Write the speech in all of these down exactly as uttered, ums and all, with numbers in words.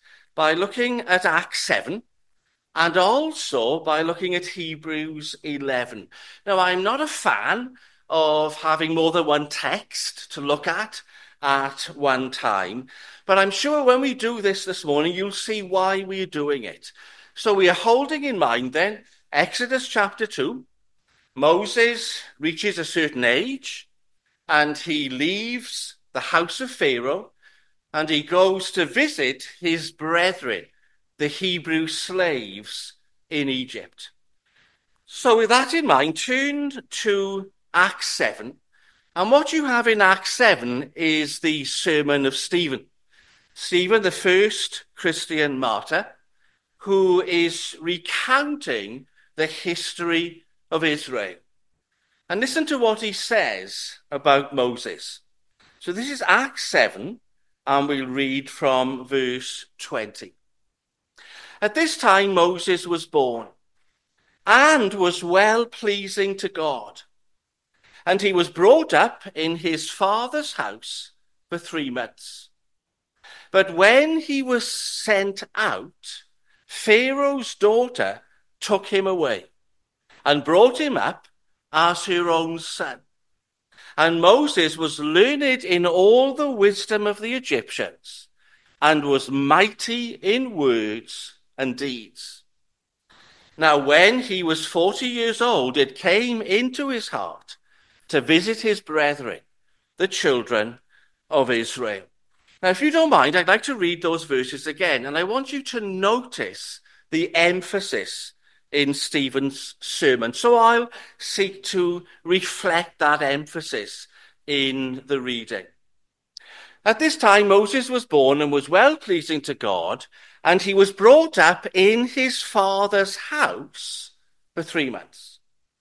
by looking at Acts seven and also by looking at Hebrews eleven. Now, I'm not a fan of having more than one text to look at at one time, but I'm sure when we do this this morning, you'll see why we're doing it. So we are holding in mind then Exodus chapter two. Moses reaches a certain age and he leaves the house of Pharaoh and he goes to visit his brethren, the Hebrew slaves in Egypt. So with that in mind, turn to Acts seven. And what you have in Acts seven is the sermon of Stephen. Stephen, the first Christian martyr, who is recounting the history of Israel. And listen to what he says about Moses. So this is Acts seven, and we'll read from verse twenty. At this time Moses was born, and was well-pleasing to God. And he was brought up in his father's house for three months. But when he was sent out, Pharaoh's daughter took him away and brought him up as her own son. And Moses was learned in all the wisdom of the Egyptians and was mighty in words and deeds. Now when he was forty years old, it came into his heart to visit his brethren, the children of Israel. Now, if you don't mind, I'd like to read those verses again, and I want you to notice the emphasis in Stephen's sermon. So I'll seek to reflect that emphasis in the reading. At this time, Moses was born and was well-pleasing to God, and he was brought up in his father's house for three months.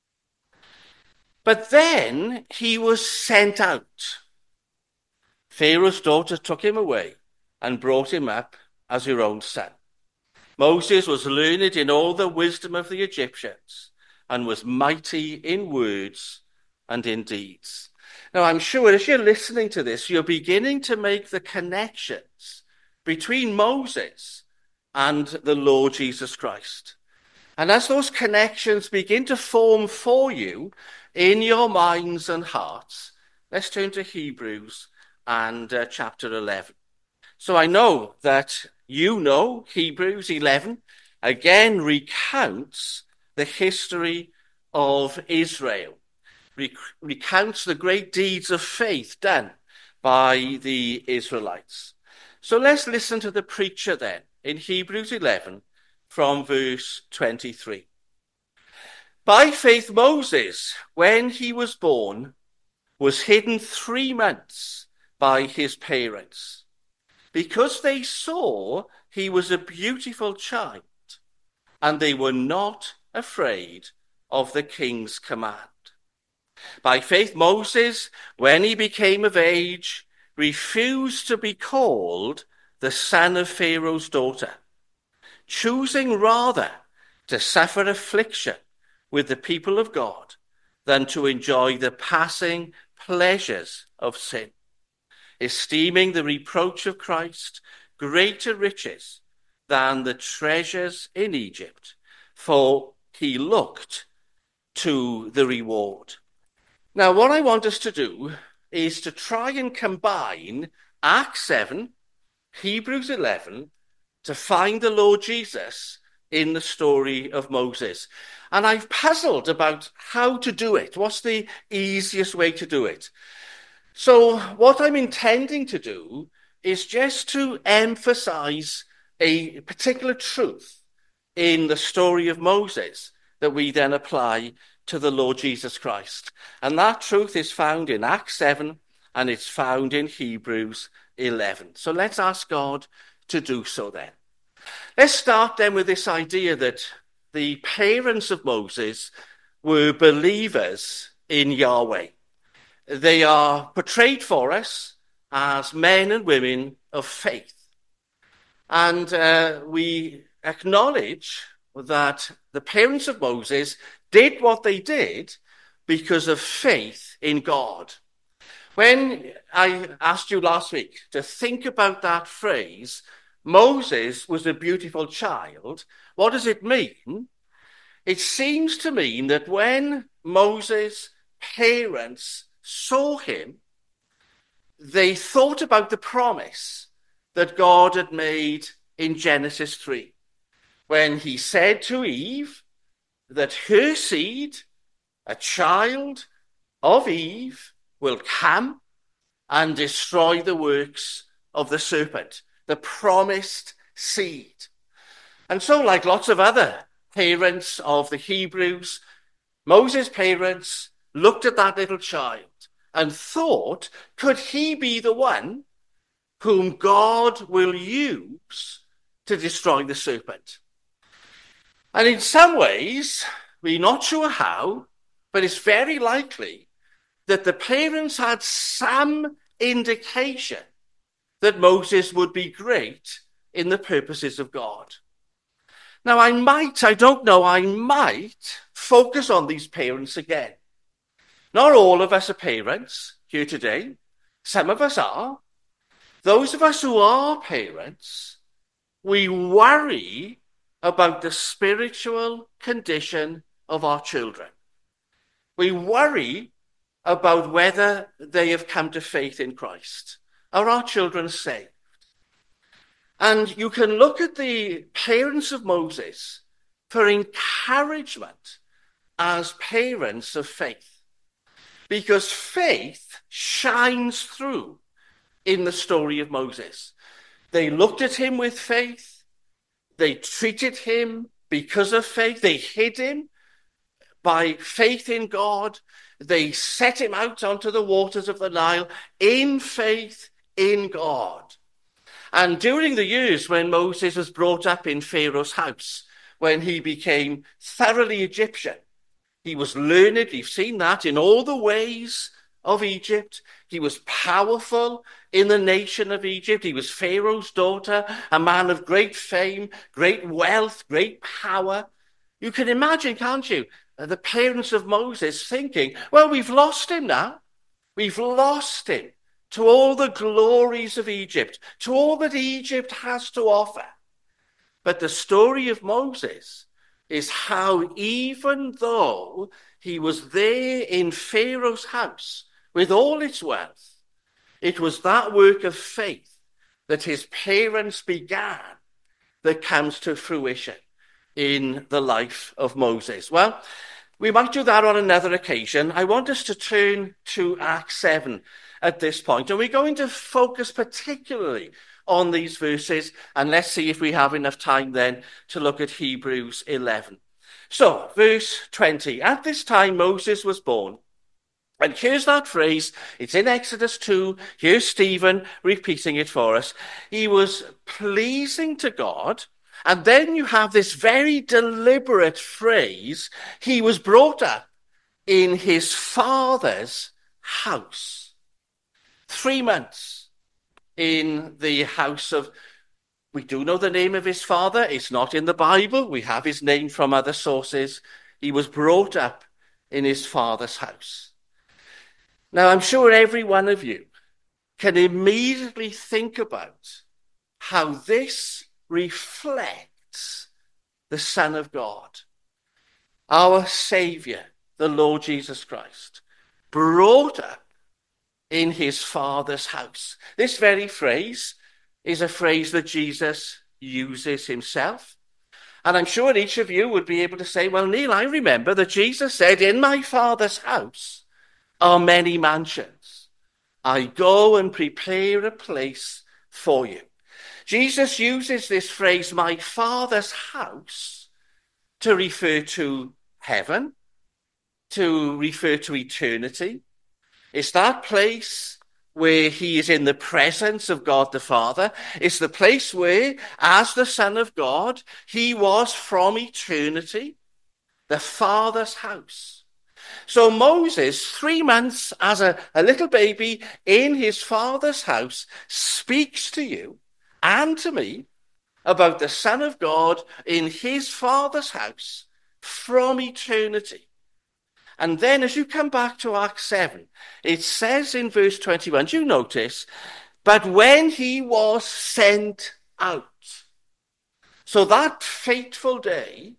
But then he was sent out. Pharaoh's daughter took him away and brought him up as her own son. Moses was learned in all the wisdom of the Egyptians and was mighty in words and in deeds. Now, I'm sure as you're listening to this, you're beginning to make the connections between Moses and the Lord Jesus Christ. And as those connections begin to form for you in your minds and hearts, let's turn to Hebrews and uh, chapter eleven. So I know that you know Hebrews eleven again recounts the history of Israel, rec- recounts the great deeds of faith done by the Israelites. So let's listen to the preacher then in Hebrews eleven from verse twenty-three. By faith Moses, when he was born, was hidden three months by his parents, because they saw he was a beautiful child, and they were not afraid of the king's command. By faith Moses, when he became of age, refused to be called the son of Pharaoh's daughter, choosing rather to suffer affliction with the people of God than to enjoy the passing pleasures of sin, esteeming the reproach of Christ greater riches than the treasures in Egypt, for he looked to the reward. Now, what I want us to do is to try and combine Acts seven, Hebrews eleven, to find the Lord Jesus in the story of Moses. And I've puzzled about how to do it. What's the easiest way to do it? So what I'm intending to do is just to emphasize a particular truth in the story of Moses that we then apply to the Lord Jesus Christ. And that truth is found in Acts seven and it's found in Hebrews eleven. So let's ask God to do so then. Let's start then with this idea that the parents of Moses were believers in Yahweh. They are portrayed for us as men and women of faith. And uh, we acknowledge that the parents of Moses did what they did because of faith in God. When I asked you last week to think about that phrase, Moses was a beautiful child, what does it mean? It seems to mean that when Moses' parents saw him, they thought about the promise that God had made in Genesis three, when he said to Eve that her seed, a child of Eve, will come and destroy the works of the serpent, the promised seed. And so, like lots of other parents of the Hebrews, Moses' parents looked at that little child and thought, could he be the one whom God will use to destroy the serpent? And in some ways, we're not sure how, but it's very likely that the parents had some indication that Moses would be great in the purposes of God. Now, I might, I don't know, I might focus on these parents again. Not all of us are parents here today. Some of us are. Those of us who are parents, we worry about the spiritual condition of our children. We worry about whether they have come to faith in Christ. Are our children saved? And you can look at the parents of Moses for encouragement as parents of faith, because faith shines through in the story of Moses. They looked at him with faith. They treated him because of faith. They hid him by faith in God. They set him out onto the waters of the Nile in faith in God. And during the years when Moses was brought up in Pharaoh's house, when he became thoroughly Egyptian, he was learned, you've seen that, in all the ways of Egypt. He was powerful in the nation of Egypt. He was Pharaoh's daughter, a man of great fame, great wealth, great power. You can imagine, can't you, the parents of Moses thinking, well, we've lost him now. We've lost him to all the glories of Egypt, to all that Egypt has to offer. But the story of Moses is how even though he was there in Pharaoh's house with all its wealth, it was that work of faith that his parents began that comes to fruition in the life of Moses. Well, we might do that on another occasion. I want us to turn to Acts seven at this point, and we're going to focus particularly on these verses, and let's see if we have enough time then to look at Hebrews eleven. So, verse twenty, at this time Moses was born. And here's that phrase, it's in Exodus two, here's Stephen repeating it for us. He was pleasing to God, and then you have this very deliberate phrase, he was brought up in his father's house. Three months in the house of, we do know the name of his father, it's not in the Bible, we have his name from other sources. He was brought up in his father's house. Now, I'm sure every one of you can immediately think about how this reflects the Son of God, our Saviour, the Lord Jesus Christ, brought up in his Father's house. This very phrase is a phrase that Jesus uses himself. And I'm sure each of you would be able to say, well, Neil, I remember that Jesus said, in my Father's house are many mansions. I go and prepare a place for you. Jesus uses this phrase, my Father's house, to refer to heaven, to refer to eternity. It's that place where he is in the presence of God the Father. It's the place where, as the Son of God, he was from eternity, the Father's house. So Moses, three months as a, a little baby in his father's house, speaks to you and to me about the Son of God in his Father's house from eternity. And then as you come back to Acts seven, it says in verse twenty-one, do you notice, but when he was sent out. So that fateful day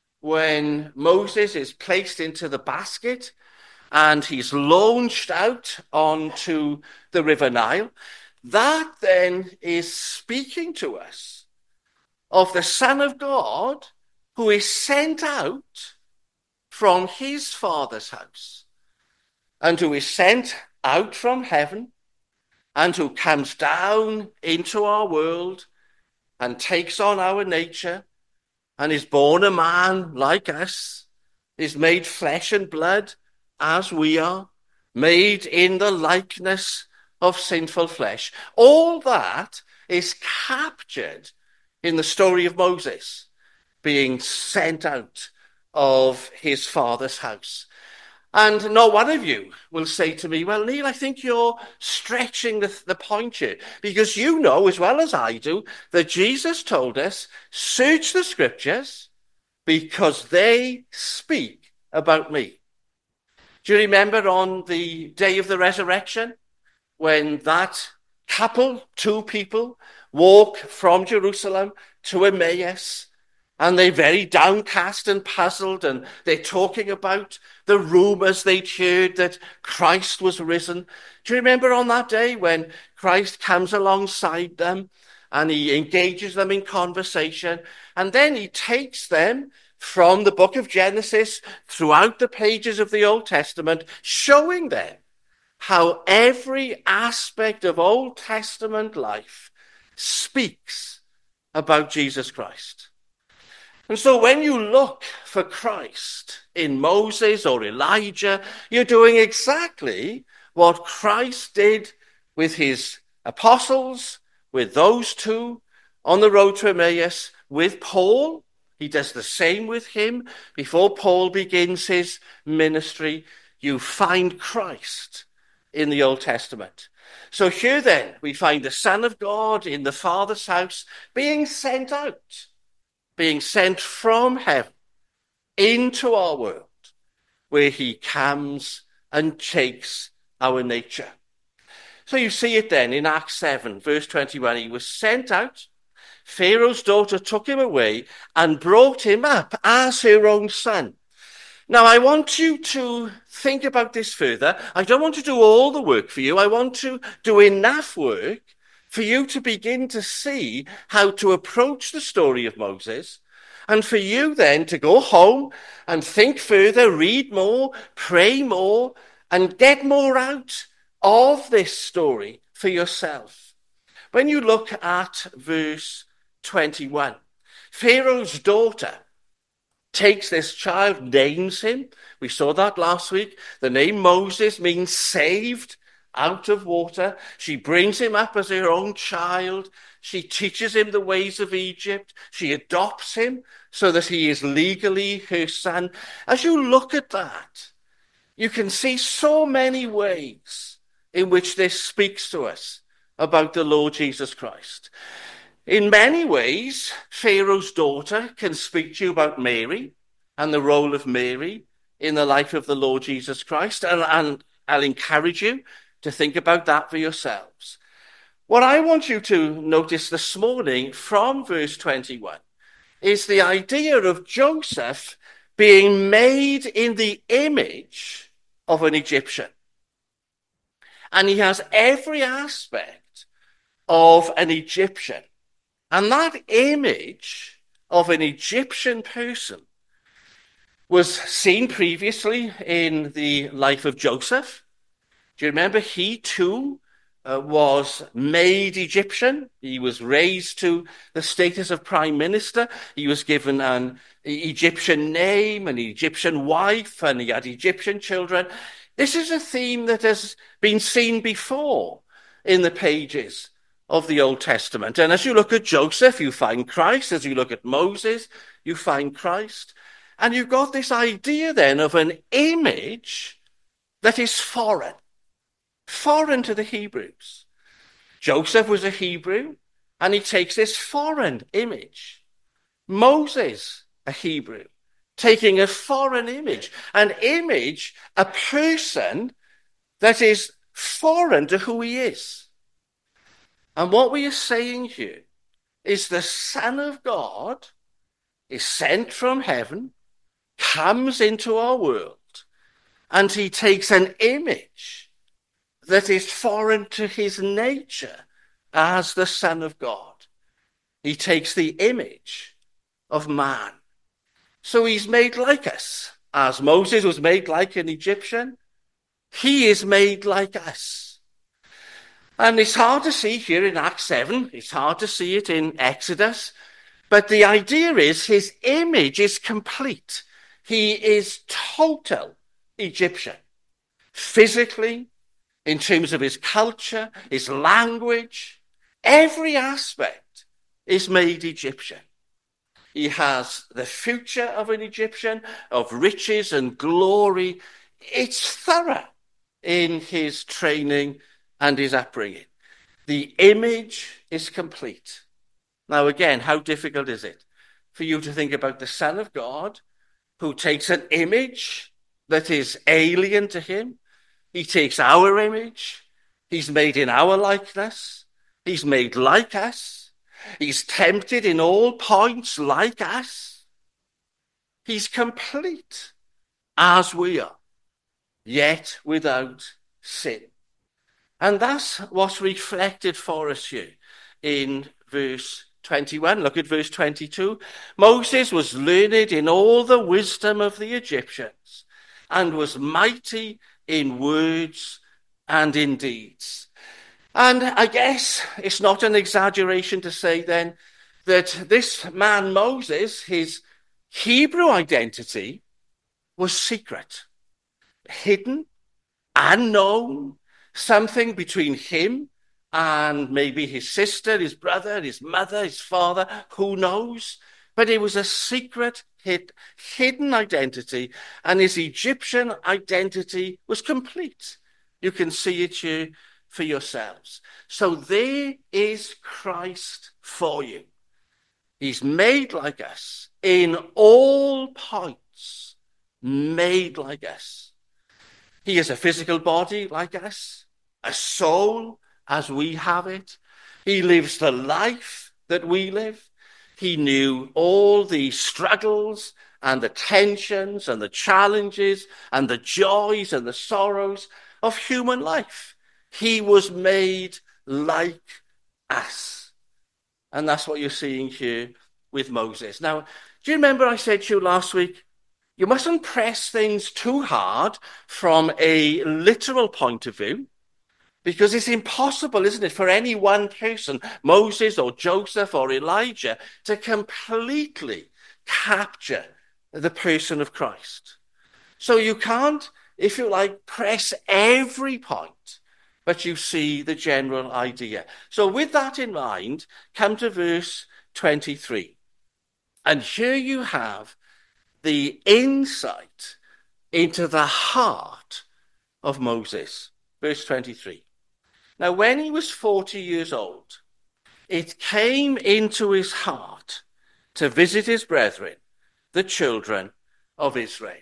when Moses is placed into the basket and he's launched out onto the River Nile, that then is speaking to us of the Son of God who is sent out from his Father's house and who is sent out from heaven and who comes down into our world and takes on our nature and is born a man like us, is made flesh and blood as we are, made in the likeness of sinful flesh. All that is captured in the story of Moses being sent out of his father's house. And not one of you will say to me, well, Neil, I think you're stretching the, the point here, because you know as well as I do that Jesus told us, search the scriptures because they speak about me. Do you remember on the day of the resurrection when that couple, two people, walk from Jerusalem to Emmaus, and they're very downcast and puzzled, and they're talking about the rumors they'd heard that Christ was risen. Do you remember on that day when Christ comes alongside them and he engages them in conversation, and then he takes them from the book of Genesis throughout the pages of the Old Testament, showing them how every aspect of Old Testament life speaks about Jesus Christ. And so when you look for Christ in Moses or Elijah, you're doing exactly what Christ did with his apostles, with those two on the road to Emmaus, with Paul. He does the same with him. Before Paul begins his ministry, you find Christ in the Old Testament. So here then, we find the Son of God in the Father's house being sent out, being sent from heaven into our world, where he comes and takes our nature. So you see it then in Acts seven, verse twenty-one. He was sent out. Pharaoh's daughter took him away and brought him up as her own son. Now, I want you to think about this further. I don't want to do all the work for you. I want to do enough work for you to begin to see how to approach the story of Moses, and for you then to go home and think further, read more, pray more, and get more out of this story for yourself. When you look at verse twenty-one, Pharaoh's daughter takes this child, names him. We saw that last week. The name Moses means saved out of water. She brings him up as her own child. She teaches him the ways of Egypt. She adopts him so that he is legally her son. As you look at that, you can see so many ways in which this speaks to us about the Lord Jesus Christ. In many ways, Pharaoh's daughter can speak to you about Mary and the role of Mary in the life of the Lord Jesus Christ, and, and I'll encourage you to think about that for yourselves. What I want you to notice this morning from verse twenty-one is the idea of Joseph being made in the image of an Egyptian. And he has every aspect of an Egyptian. And that image of an Egyptian person was seen previously in the life of Joseph. Do you remember he too uh, was made Egyptian? He was raised to the status of prime minister. He was given an Egyptian name, an Egyptian wife, and he had Egyptian children. This is a theme that has been seen before in the pages of the Old Testament. And as you look at Joseph, you find Christ. As you look at Moses, you find Christ. And you've got this idea then of an image that is foreign, foreign to the Hebrews. Joseph was a Hebrew, and he takes this foreign image. Moses, a Hebrew, taking a foreign image, an image, a person that is foreign to who he is. And what we are saying here is the Son of God is sent from heaven, comes into our world, and he takes an image that is foreign to his nature as the Son of God. He takes the image of man. So he's made like us. As Moses was made like an Egyptian, he is made like us. And it's hard to see here in Acts seven. It's hard to see it in Exodus. But the idea is his image is complete. He is total Egyptian. Physically, in terms of his culture, his language, every aspect is made Egyptian. He has the future of an Egyptian, of riches and glory. It's thorough in his training and his upbringing. The image is complete. Now, again, how difficult is it for you to think about the Son of God who takes an image that is alien to him? He takes our image. He's made in our likeness. He's made like us. He's tempted in all points like us. He's complete as we are, yet without sin. And that's what's reflected for us here in verse twenty-one. Look at verse twenty-two. Moses was learned in all the wisdom of the Egyptians and was mighty in words and in deeds. And I guess it's not an exaggeration to say then that this man Moses, his Hebrew identity was secret, hidden, unknown, something between him and maybe his sister, his brother, his mother, his father, who knows? But it was a secret, hid, hidden identity, and his Egyptian identity was complete. You can see it here for yourselves. So there is Christ for you. He's made like us in all points, made like us. He has a physical body like us, a soul as we have it. He lives the life that we live. He knew all the struggles and the tensions and the challenges and the joys and the sorrows of human life. He was made like us. And that's what you're seeing here with Moses. Now, do you remember I said to you last week, you mustn't press things too hard from a literal point of view, because it's impossible, isn't it, for any one person, Moses or Joseph or Elijah, to completely capture the person of Christ. So you can't, if you like, press every point, but you see the general idea. So with that in mind, come to verse twenty-three. And here you have the insight into the heart of Moses. Verse twenty-three. Now, when he was forty years old, it came into his heart to visit his brethren, the children of Israel.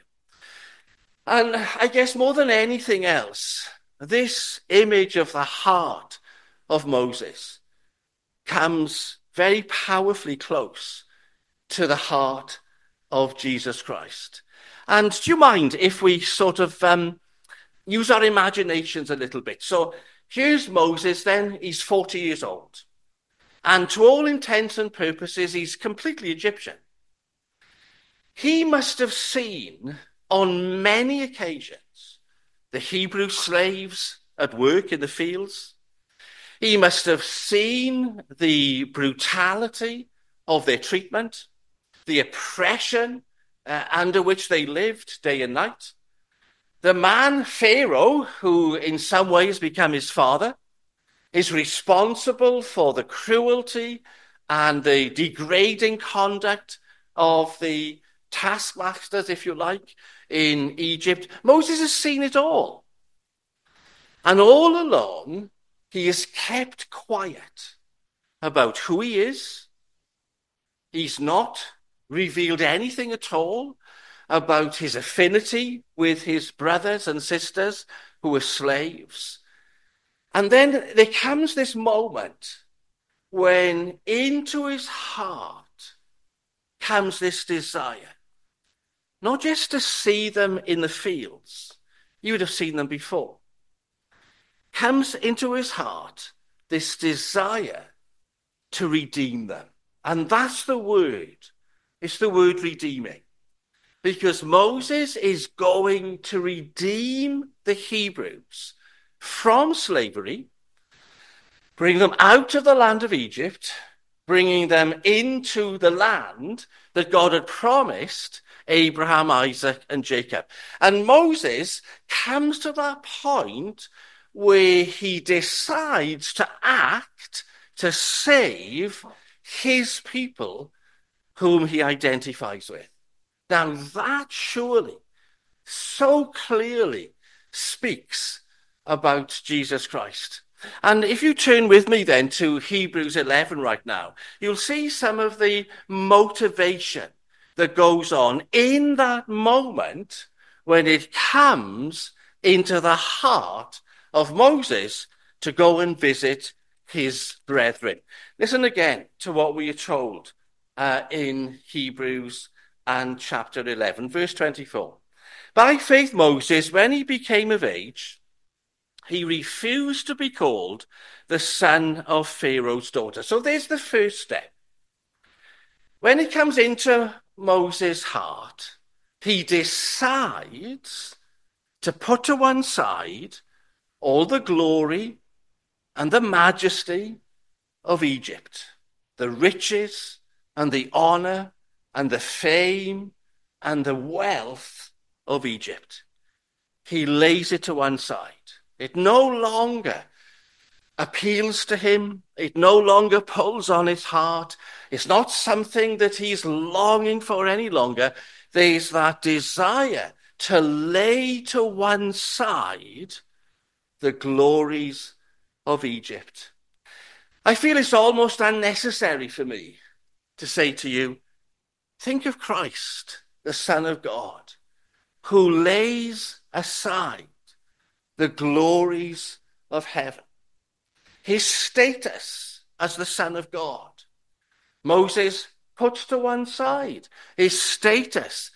And I guess more than anything else, this image of the heart of Moses comes very powerfully close to the heart of Jesus Christ. And do you mind if we sort of um, use our imaginations a little bit? So here's Moses then, he's forty years old. And to all intents and purposes, he's completely Egyptian. He must have seen on many occasions the Hebrew slaves at work in the fields. He must have seen the brutality of their treatment, the oppression uh, under which they lived day and night. The man Pharaoh, who in some ways became his father, is responsible for the cruelty and the degrading conduct of the taskmasters, if you like, in Egypt. Moses has seen it all. And all along, he has kept quiet about who he is. He's not revealed anything at all about his affinity with his brothers and sisters who were slaves. And then there comes this moment when into his heart comes this desire, not just to see them in the fields, you would have seen them before, comes into his heart this desire to redeem them. And that's the word. It's the word redeeming. Because Moses is going to redeem the Hebrews from slavery, bring them out of the land of Egypt, bringing them into the land that God had promised Abraham, Isaac, and Jacob. And Moses comes to that point where he decides to act to save his people whom he identifies with. Now that surely so clearly speaks about Jesus Christ. And if you turn with me then to Hebrews eleven right now, you'll see some of the motivation that goes on in that moment when it comes into the heart of Moses to go and visit his brethren. Listen again to what we are told uh, in Hebrews and chapter eleven, verse twenty-four. By faith, Moses, when he became of age, he refused to be called the son of Pharaoh's daughter. So there's the first step. When it comes into Moses' heart, he decides to put to one side all the glory and the majesty of Egypt, the riches and the honor and the fame and the wealth of Egypt. He lays it to one side. It no longer appeals to him. It no longer pulls on his heart. It's not something that he's longing for any longer. There's that desire to lay to one side the glories of Egypt. I feel it's almost unnecessary for me to say to you, think of Christ, the Son of God, who lays aside the glories of heaven, his status as the Son of God. Moses puts to one side his status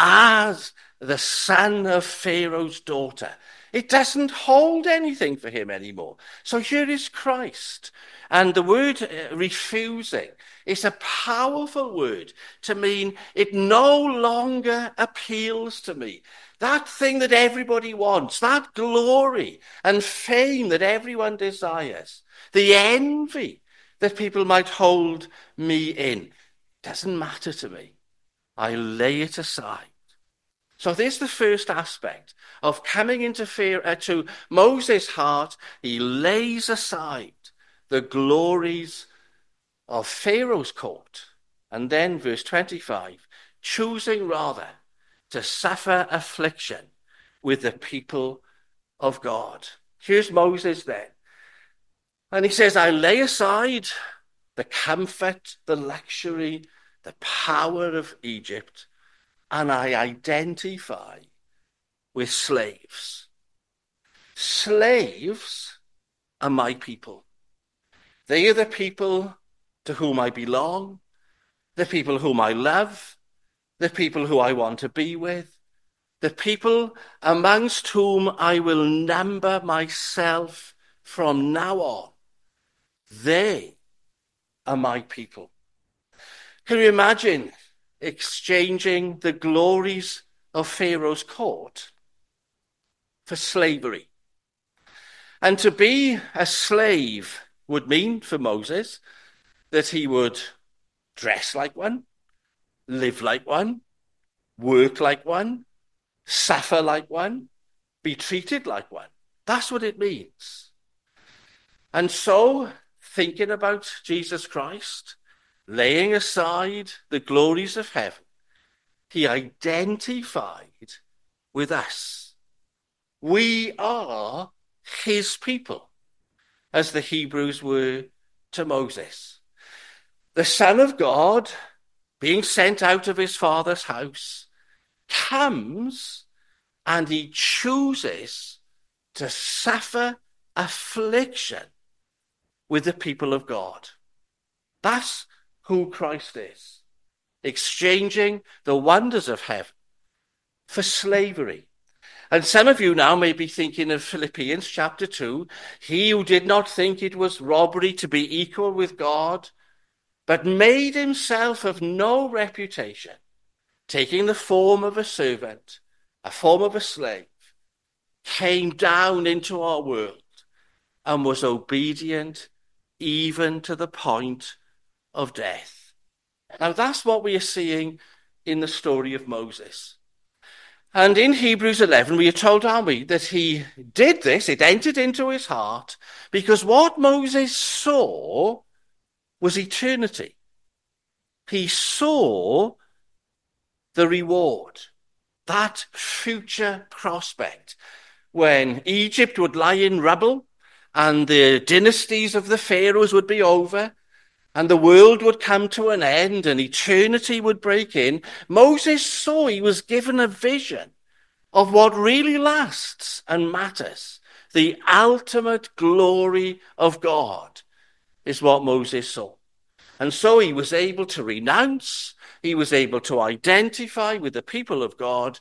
as the son of Pharaoh's daughter. It doesn't hold anything for him anymore. So here is Christ. And the word uh, refusing is a powerful word to mean it no longer appeals to me. That thing that everybody wants, that glory and fame that everyone desires, the envy that people might hold me in, doesn't matter to me. I lay it aside. So there's the first aspect of coming into fear uh, to Moses' heart. He lays aside the glories of Pharaoh's court. And then verse twenty-five, choosing rather to suffer affliction with the people of God. Here's Moses then. And he says, I lay aside the comfort, the luxury, the power of Egypt, and I identify with slaves. Slaves are my people. They are the people to whom I belong, the people whom I love, the people who I want to be with, the people amongst whom I will number myself from now on. They are my people. Can you imagine exchanging the glories of Pharaoh's court for slavery? And to be a slave would mean for Moses that he would dress like one, live like one, work like one, suffer like one, be treated like one. That's what it means. And so, thinking about Jesus Christ, laying aside the glories of heaven, he identified with us. We are his people, as the Hebrews were to Moses. The Son of God, being sent out of his Father's house, comes and he chooses to suffer affliction with the people of God. That's who Christ is. Exchanging the wonders of heaven for slavery. And some of you now may be thinking of Philippians chapter two. He who did not think it was robbery to be equal with God, but made himself of no reputation, taking the form of a servant, a form of a slave, came down into our world and was obedient even to the point of death. Now that's what we are seeing in the story of Moses. And in Hebrews eleven, we are told, aren't we, that he did this, it entered into his heart, because what Moses saw was eternity. He saw the reward, that future prospect, when Egypt would lie in rubble and the dynasties of the pharaohs would be over and the world would come to an end and eternity would break in. Moses saw, he was given a vision of what really lasts and matters. The ultimate glory of God is what Moses saw. And so he was able to renounce, he was able to identify with the people of God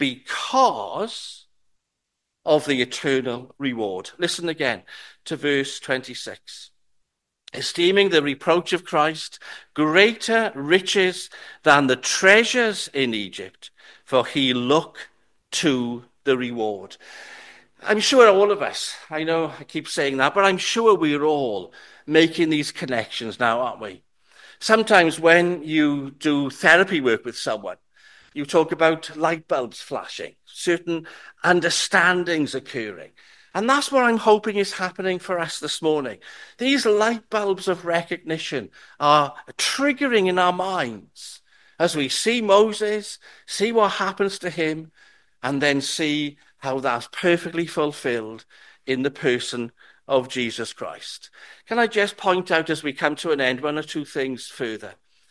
because of the eternal reward. Listen again to verse twenty-six. Esteeming the reproach of Christ greater riches than the treasures in Egypt, for he looked to the reward. I'm sure all of us, I know I keep saying that, but I'm sure we're all making these connections now, aren't we? Sometimes when you do therapy work with someone, you talk about light bulbs flashing, certain understandings occurring. And that's what I'm hoping is happening for us this morning. These light bulbs of recognition are triggering in our minds as we see Moses, see what happens to him, and then see how that's perfectly fulfilled in the person of Jesus Christ. Can I just point out as we come to an end one or two things further?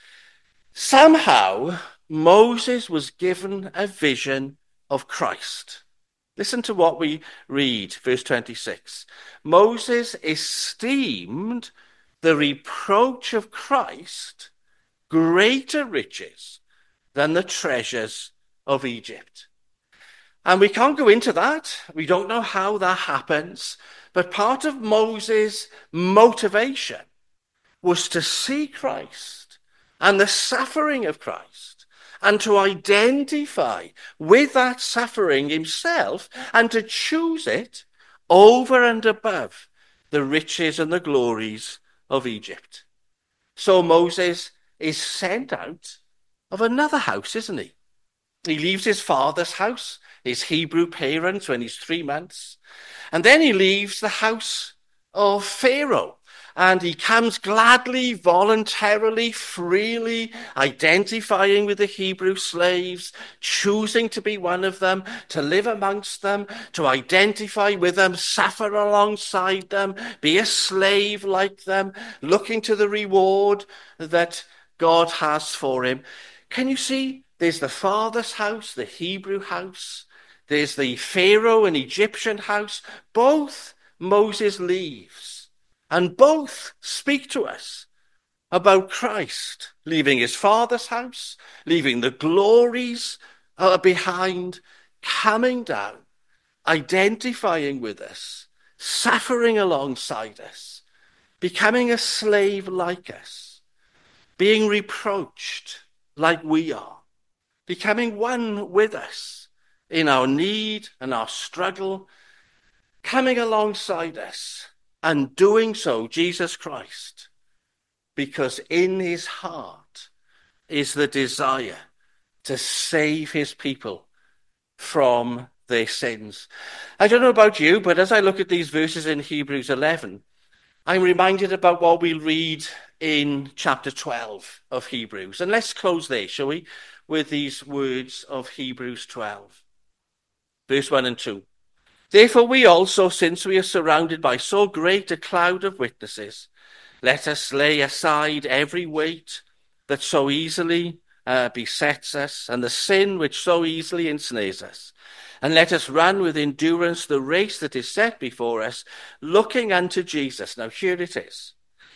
Somehow, Moses was given a vision of Christ. Listen to what we read, verse twenty-six. Moses esteemed the reproach of Christ greater riches than the treasures of Egypt. And we can't go into that. We don't know how that happens. But part of Moses' motivation was to see Christ and the suffering of Christ and to identify with that suffering himself and to choose it over and above the riches and the glories of Egypt. So Moses is sent out of another house, isn't he? He leaves his father's house, his Hebrew parents, when he's three months. And then he leaves the house of Pharaoh. And he comes gladly, voluntarily, freely, identifying with the Hebrew slaves, choosing to be one of them, to live amongst them, to identify with them, suffer alongside them, be a slave like them, looking to the reward that God has for him. Can you see? There's the father's house, the Hebrew house. There's the Pharaoh and Egyptian house. Both Moses leaves. And both speak to us about Christ, leaving his father's house, leaving the glories uh, behind, coming down, identifying with us, suffering alongside us, becoming a slave like us, being reproached like we are, becoming one with us in our need and our struggle, coming alongside us and doing so, Jesus Christ, because in his heart is the desire to save his people from their sins. I don't know about you, but as I look at these verses in Hebrews eleven, I'm reminded about what we'll read in chapter twelve of Hebrews. And let's close there, shall we, with these words of Hebrews twelve, verse one and two. Therefore we also, since we are surrounded by so great a cloud of witnesses, let us lay aside every weight that so easily uh, besets us, and the sin which so easily ensnares us. And let us run with endurance the race that is set before us, looking unto Jesus. Now here it is.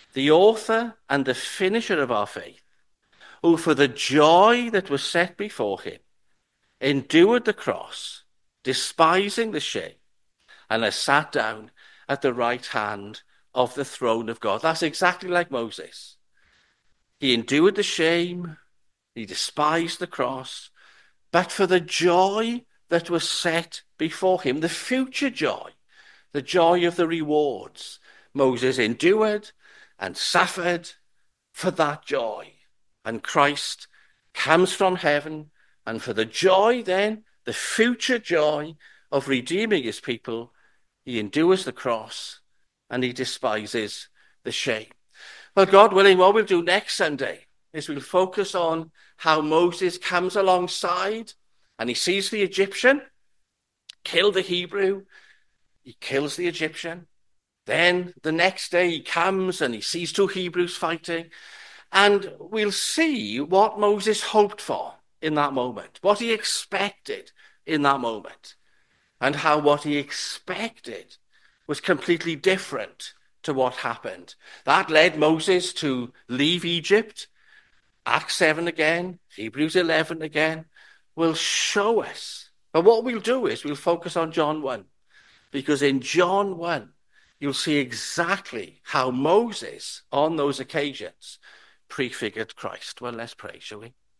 the author and the finisher of our faith, who for the joy that was set before him endured the cross, despising the shame, and has sat down at the right hand of the throne of God. That's exactly like Moses. He endured the shame, he despised the cross, but for the joy that was set before him, the future joy, the joy of the rewards, Moses endured and suffered for that joy. And Christ comes from heaven, and for the joy then, the future joy of redeeming his people, he endures the cross and he despises the shame. Well, God willing, what we'll do next Sunday is we'll focus on how Moses comes alongside and he sees the Egyptian kill the Hebrew. He kills the Egyptian. Then the next day he comes and he sees two Hebrews fighting. And we'll see what Moses hoped for in that moment, what he expected in that moment, and how what he expected was completely different to what happened. That led Moses to leave Egypt. Acts seven again, Hebrews eleven again, will show us. But what we'll do is we'll focus on John one, because in John one, you'll see exactly how Moses, on those occasions, prefigured Christ. Well, let's pray, shall we?